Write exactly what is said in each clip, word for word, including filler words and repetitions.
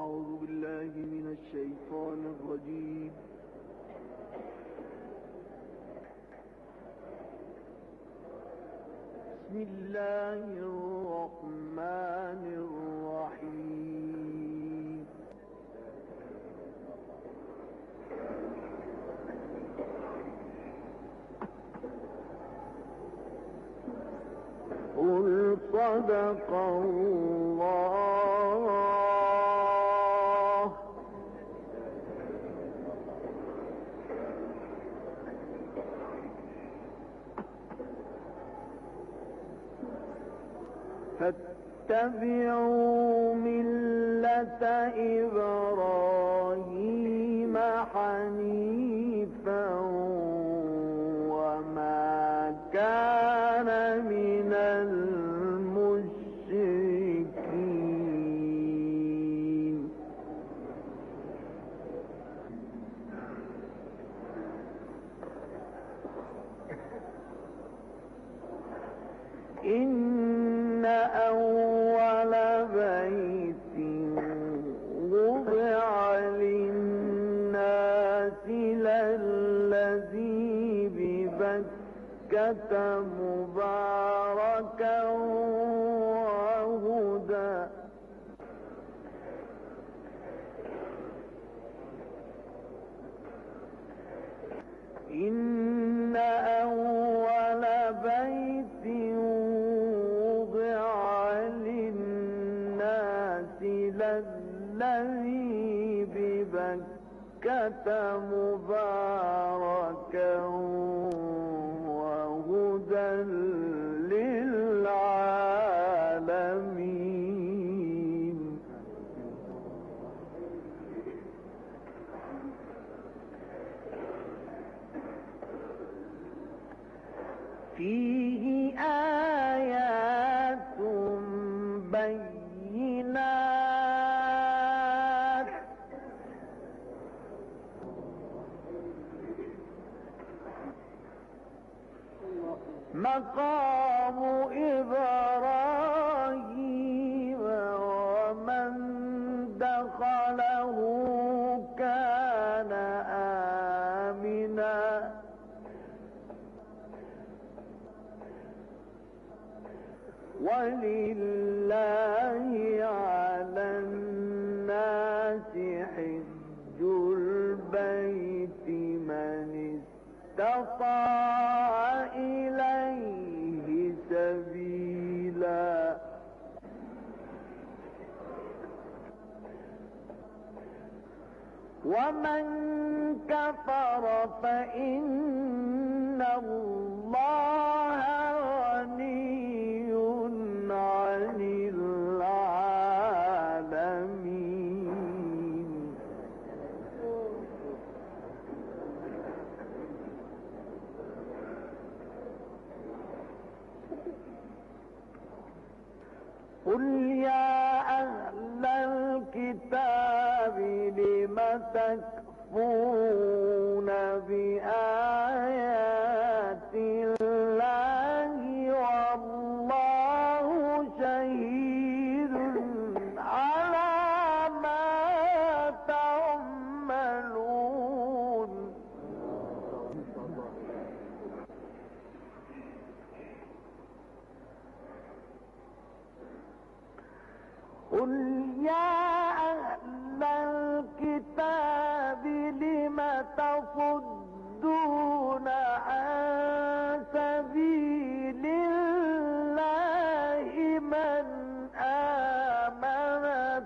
أعوذ بالله من الشيطان الرجيم. بسم الله الرحمن الرحيم. قل صدق الله فاتبعوا ملة إبراهيم حنيفا وما كان من المشركين. إن أول بيت وضع للناس للذي ببكة مباركا وهدى إن أول بيت وضع للناس للذي ببكة مباركا وهدى للعالمين. فيه آيات بينات مقام إبراهيم ومن دخله كان آمنا ولله على الناس حج البيت من استطاع إليه سبيلا ومن كفر فإن الله غني عن العالمين. قل يا أهل الكتاب لم تكفرون بآيات الله والله شهيد على ما تعملون. قل يا أهل الكتاب لم تصدون عن سبيل الله من آمن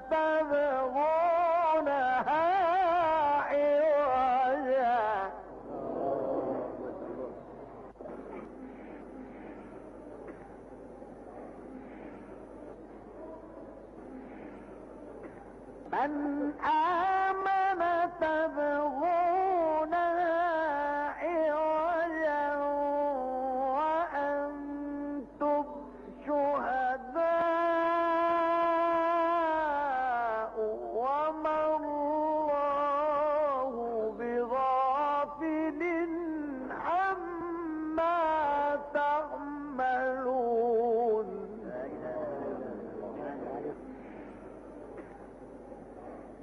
تبغونها عوجا من آمن تبغونها عوجا وأنتم شهداء وما الله بغافل عما تعملون.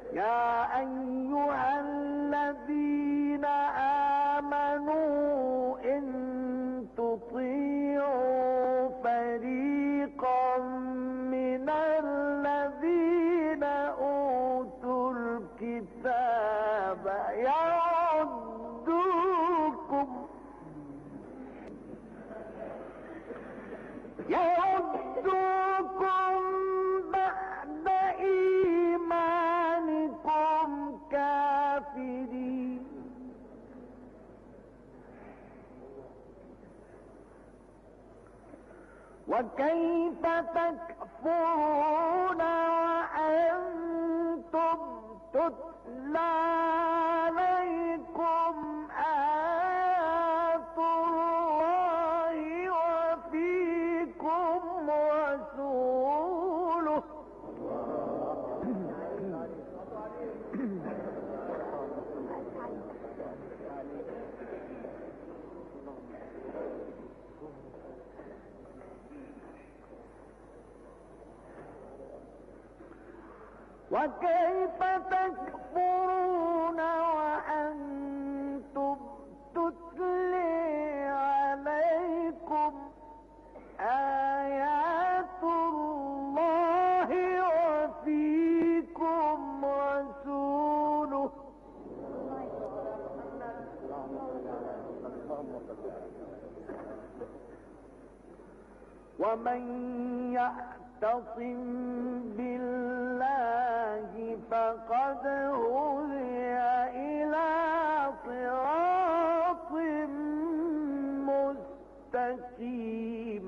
يا أيها الذين آمنوا إن تطيعوا فريقا من الذين أوتوا الكتاب يردوكم يردوكم بعد إيمانكم كافرين وكيف تكفرون وأنتم تتلى عليكم آيات الله وفيكم رسوله وكيف تكفرون وأنتم تتلي عليكم آيات الله وفيكم رسوله ومن يعتصم بالله فقد هدي إلى صراط مستقيم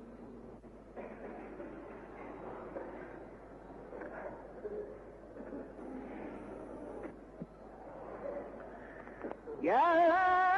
يا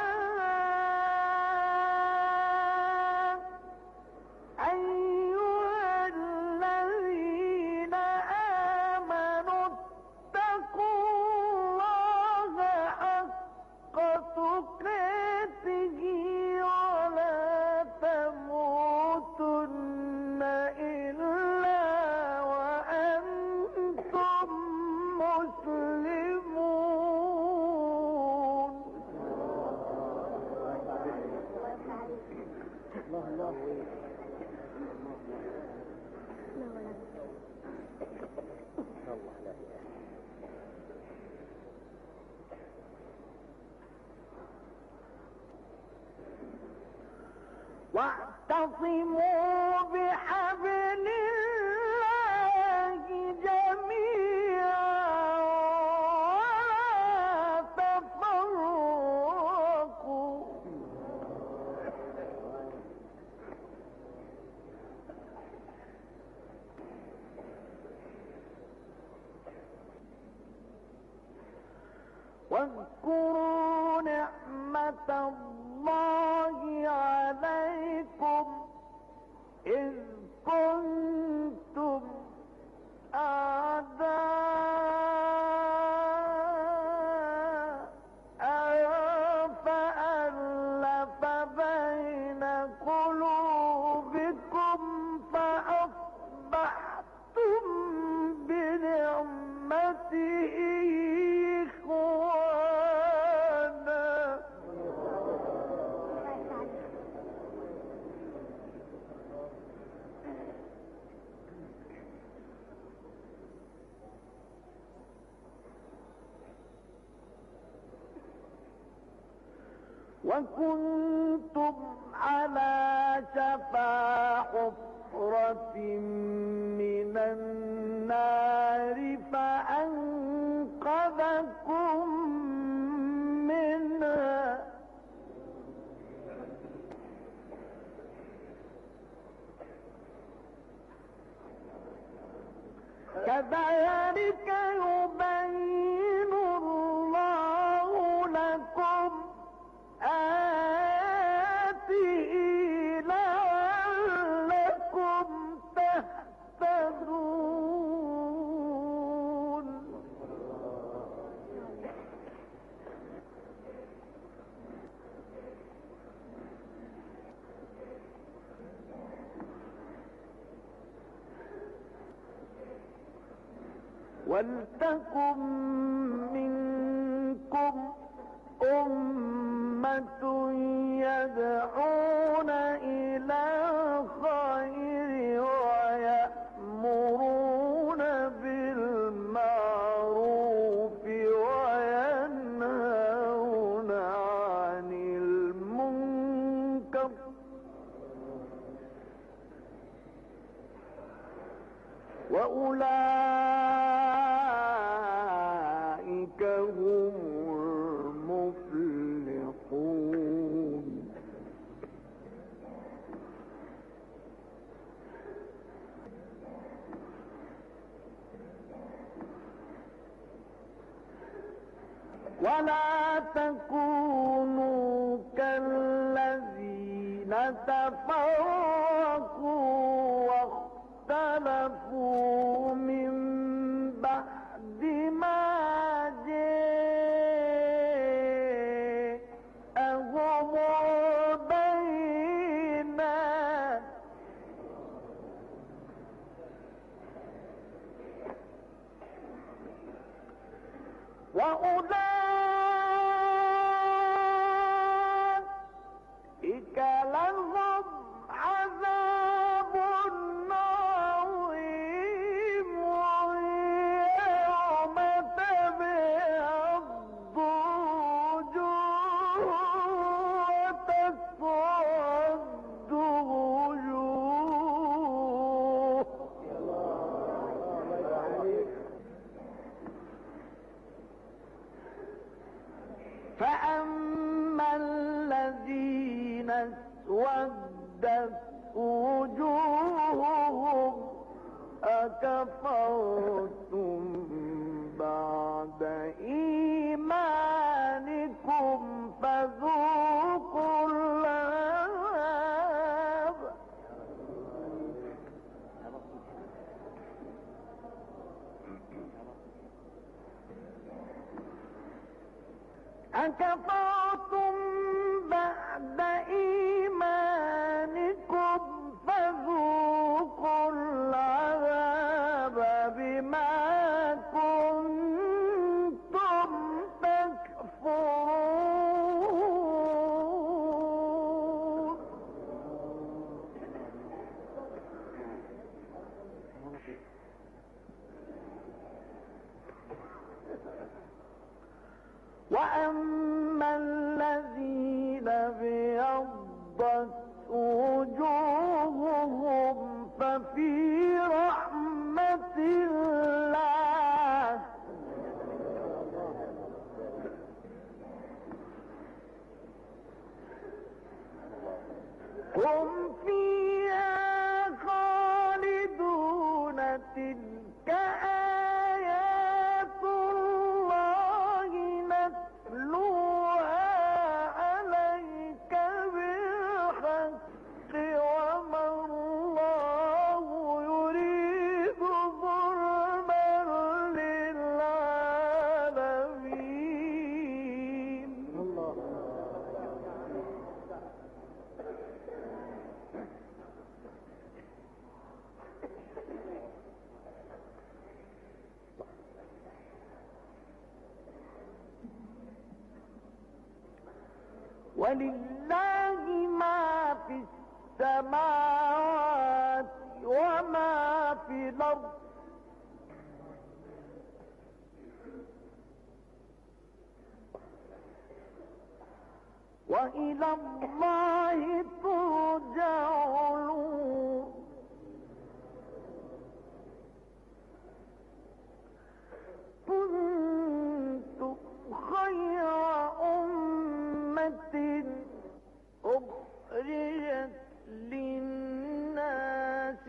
واعتصموا بحبل الله جميعا ولا تفرقوا واذكروا نعمة الله عليكم إذ كنتم أعداء فألف بين قلوبكم فأصبحتم بنعمته إخوانا وكنتم على شفا حفرة من النار فأنقذكم منها كذلك يبين الله لكم آياته لعلكم تهتدون ولتكن منكم أمة يدعون إلى الخير ويأمرون بالمعروف وينهون عن المنكر وأولئك هم المفلحون. ولا تكونوا كالذين تفرقوا واختلفوا من بعد ما جاءهم البينات وأولئك لهم عذاب عظيم ويوم تبيض وجوه وتسود وجوه. فأما الذين اسودت وجوههم أكفرتم بعد إيمانكم فذوقوا العذاب. أكفرتم بعد إيمانكم فذوقوا العذاب بما كنتم تكفرون. وأما الذين ابيضت وجوههم ففي رحمة الله هم فيها خالدون. تلك آيات الله نتلوها عليك بالحق وما الله يريد ظلما للعالمين. ولله ما في السماوات وما في الأرض وإلى الله ترجع الأمور. كنتم خير أمة أخرجت للناس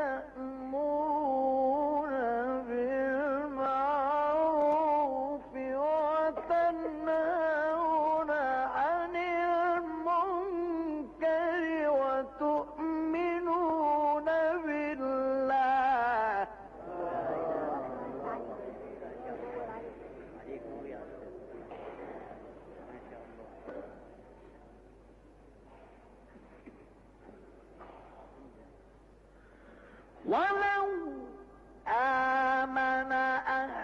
تأمرون بالمعروف وتنهون عن المنكر وتؤمنون بالله. ولو آمن أهل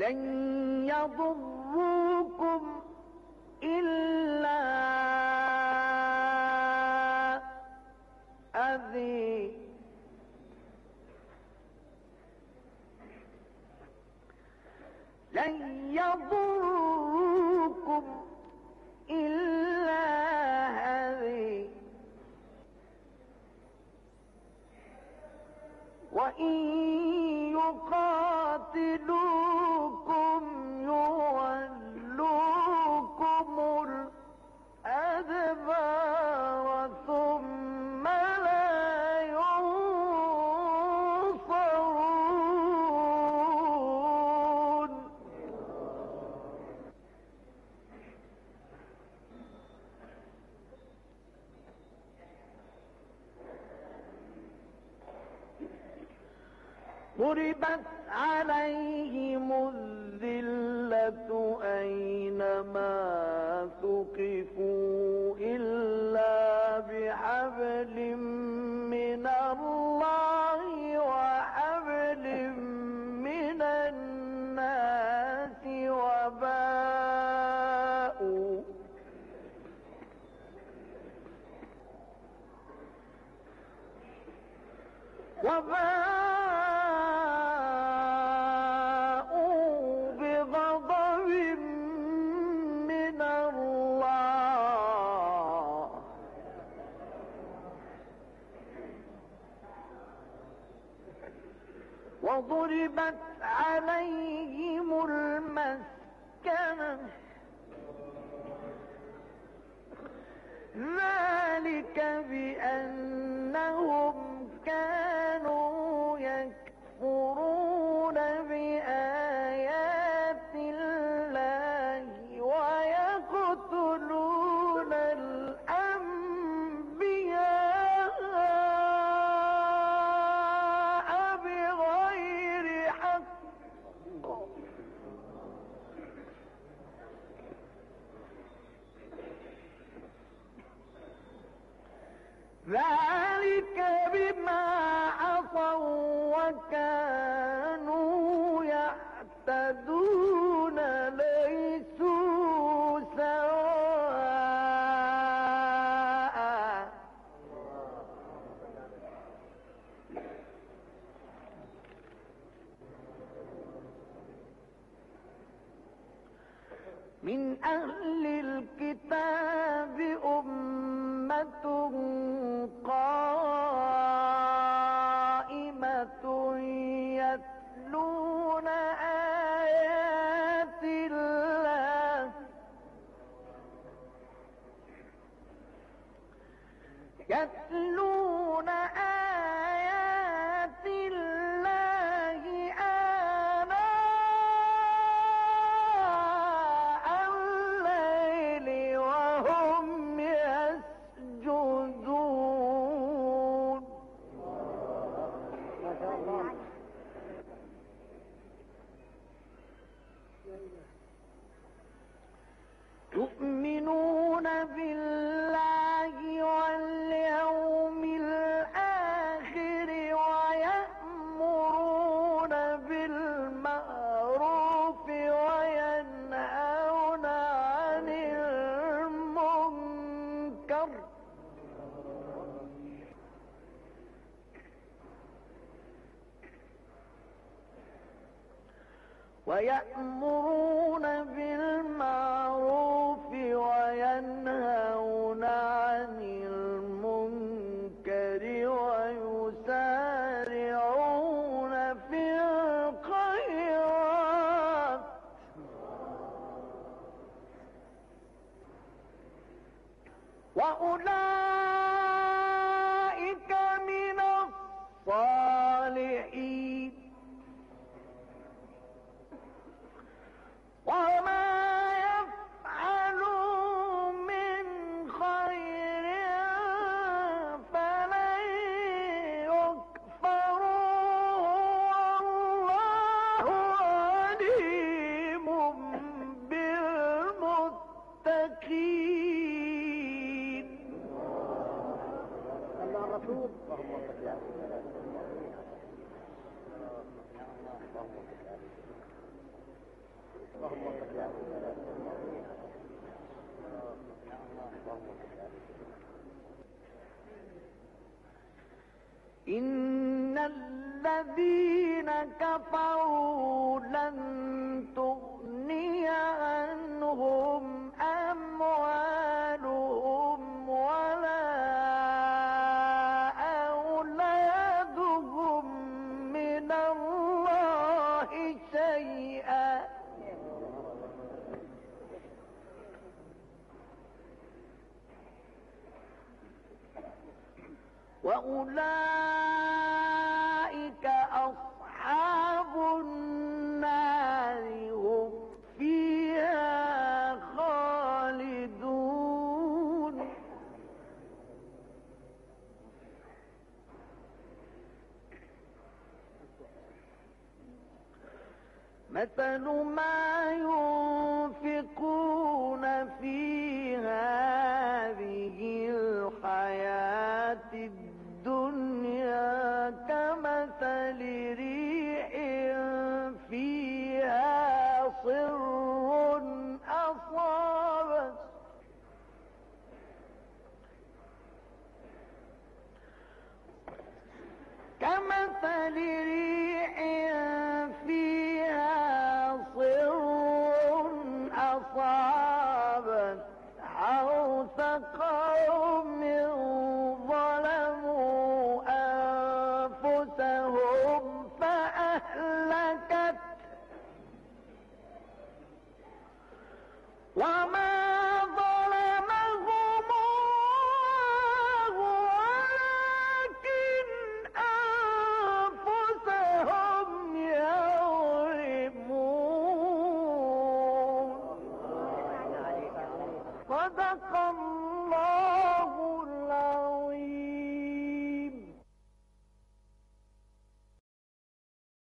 لن يضروكم إلا أذى لن يضروكم إلا أذى وإن يقاتلوكم يولوكم الأدبار ثم لا ينصرون ضربت عليهم الذلة أينما ثقفوا إلا بحبل من الله وحبل من الناس وباءوا وباءوا بغضب من الله وضربت عليهم المسكنة ذلك بأنهم كانوا يكفرون بآيات الله ويقتلون الأنبياء بغير حق ذلك بما عصوا وكانوا يعتدون ليسوا سواء من أهل الكتاب أمة قائمة يتلون آيات الله يتلون آيات الله آناء الليل وهم يسجدون ما شاء الله يؤمنون بالله واليوم الآخر ويأمرون بالمعروف وينهون عن المنكر ويأمرون بالمعروف وينهون عن المنكر ويسارعون في الخيرات وأولئك من الصالحين وما يفعلوا من خير فلن يكفروه والله عليم بالمتقين. الله الرسول اللهم صل على سيدنا إن الذين كفروا لن تغني عنهم أموالهم ولا أولادهم من الله شيئا وأولئك أصحاب النار هم فيها خالدون مثل ما ينفقون في هذه الحياة الدنيا كمثل ريح فيها صر أصابت كمثل ريح فيها صر أصابت حرث قوم ظلموا أنفسهم فأهلكت وما ظلمهم الله ولكن أنفسهم يظلمون. صدق